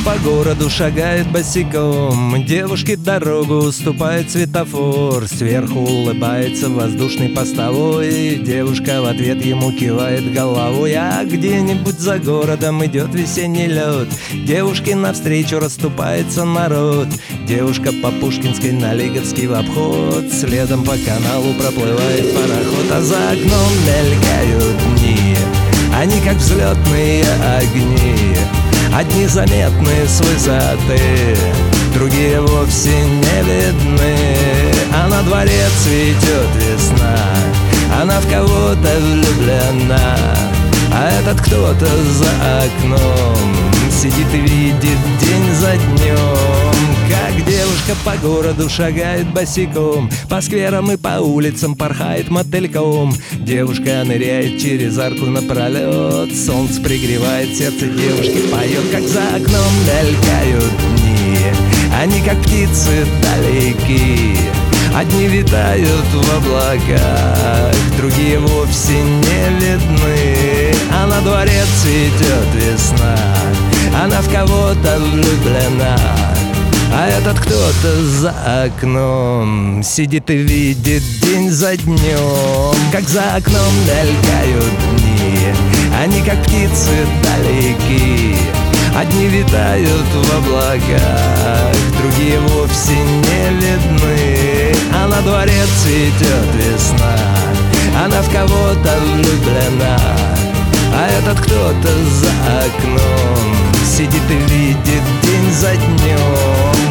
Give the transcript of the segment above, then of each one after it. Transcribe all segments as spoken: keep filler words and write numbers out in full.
по городу шагает босиком, девушке дорогу уступает светофор. Сверху улыбается воздушный постовой, девушка в ответ ему кивает головой. А где-нибудь за городом идет весенний лед, девушке навстречу расступается народ. Девушка по Пушкинской на Лиговский в обход, следом по каналу проплывает пароход. А за окном мелькают дни, они как взлетные огни, одни заметны с высоты, другие вовсе не видны. А на дворе цветет весна, она в кого-то влюблена, а этот кто-то за окном сидит и видит день за днем, как девушка по городу шагает босиком, по скверам и по улицам порхает мотыльком. Девушка ныряет через арку напролет, солнце пригревает, сердце девушки поет. Как за окном мелькают дни, они как птицы далеки, одни витают в облаках, другие вовсе не видны. А на дворе цветет весна, она в кого-то влюблена, а этот кто-то за окном сидит и видит день за днем. Как за окном мелькают дни, они как птицы далеки, одни витают в облаках, другие вовсе не видны. А на дворе цветет весна, она в кого-то влюблена, а этот кто-то за окном сидит и видит день за днем.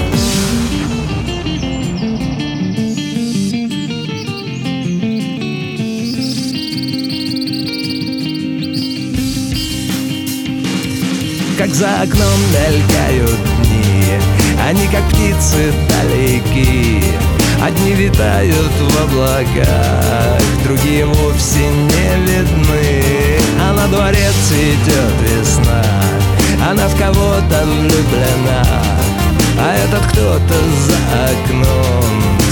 Как за окном мелькают дни, они как птицы далеки, одни витают в облаках, другие вовсе не видны. А на дворе цветет весна, она в кого-то влюблена, а этот кто-то за окном